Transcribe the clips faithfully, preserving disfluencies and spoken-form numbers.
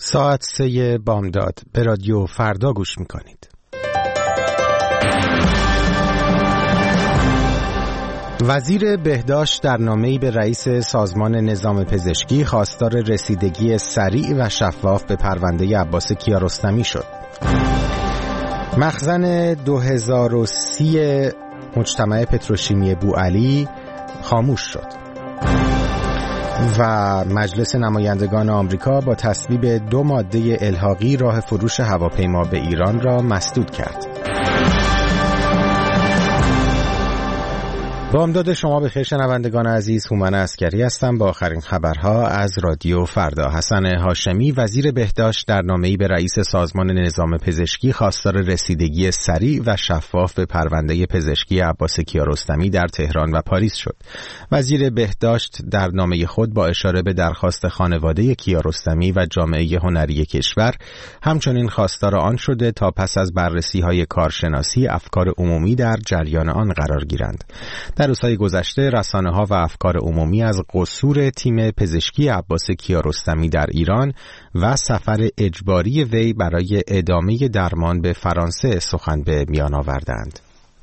ساعت سه بامداد به رادیو فردا گوش میکنید. وزیر بهداشت در نامه‌ای به رئیس سازمان نظام پزشکی خواستار رسیدگی سریع و شفاف به پرونده عباس کیارستمی شد. مخزن دو هزار و سی مجتمع پتروشیمی بوعلی خاموش شد و مجلس نمایندگان آمریکا با تصویب دو ماده الحاقی راه فروش هواپیما به ایران را مسدود کرد. با امداد شما بخیر شنوندگان عزیز، هومن عسکری هستم با آخرین خبرها از رادیو فردا. حسن هاشمی وزیر بهداشت در نامه‌ای به رئیس سازمان نظام پزشکی خواستار رسیدگی سریع و شفاف به پرونده پزشکی عباس کیارستمی در تهران و پاریس شد. وزیر بهداشت در نامه خود با اشاره به درخواست خانواده کیارستمی و جامعه هنری کشور همچنین خواستار آن شده تا پس از بررسی‌های کارشناسی افکار عمومی در جریان آن قرار گیرند. در روزهای گذشته رسانه‌ها و افکار عمومی از قصور تیم پزشکی عباس کیارستمی در ایران و سفر اجباری وی برای ادامه درمان به فرانسه سخن به میان آوردند.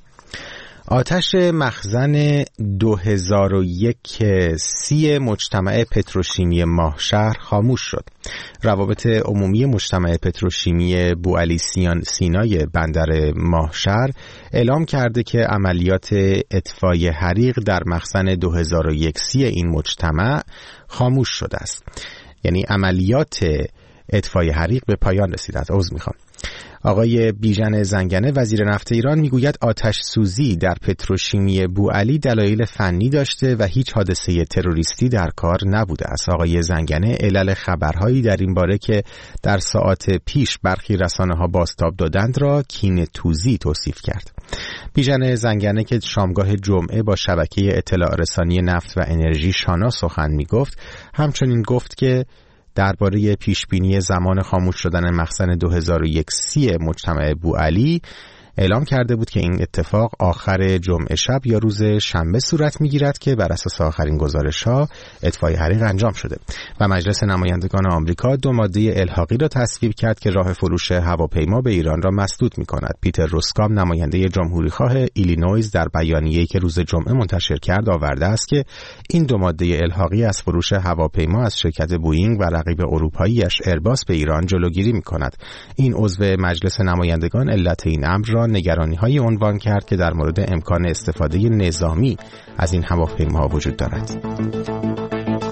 آتش مخزن دو هزار و یک سی مجتمع پتروشیمی ماهشهر خاموش شد. روابط عمومی مجتمع پتروشیمی بوعلی سینای بندر ماهشهر اعلام کرده که عملیات اطفای حریق در مخزن دو هزار و یک سی این مجتمع خاموش شده است. یعنی عملیات اطفای حریق به پایان رسیده است. عذر میخوام. آقای بیژن زنگنه وزیر نفت ایران میگوید آتش سوزی در پتروشیمی بوعلی دلایل فنی داشته و هیچ حادثه تروریستی در کار نبوده است. آقای زنگنه علل خبرهایی در این باره که در ساعات پیش برخی رسانه‌ها بازتاب دادند را کینه‌توزی توصیف کرد. بیژن زنگنه که شامگاه جمعه با شبکه اطلاع رسانی نفت و انرژی شانا سخن میگفت، همچنین گفت که درباره پیشبینی زمان خاموش شدن مخزن دو هزار و یک سی مجتمع بوعلی اعلام کرده بود که این اتفاق آخر جمعه شب یا روز شنبه صورت می‌گیرد که بر اساس آخرین گزارش‌ها اطفای حریق انجام شده و مجلس نمایندگان آمریکا دو ماده الحاقی را تصویب کرد که راه فروش هواپیما به ایران را مسدود می‌کند. پیتر روسکام نماینده جمهوریخواه ایلینویز در بیانیه‌ای که روز جمعه منتشر کرد آورده است که این دو ماده الحاقی از فروش هواپیما از شرکت بوئینگ و رقیب اروپایی‌اش ایرباس به ایران جلوگیری می‌کند. این عضو مجلس نمایندگان علت این امر را نگرانی‌های عنوان کرد که در مورد امکان استفاده نظامی از این هواپیماها وجود دارد.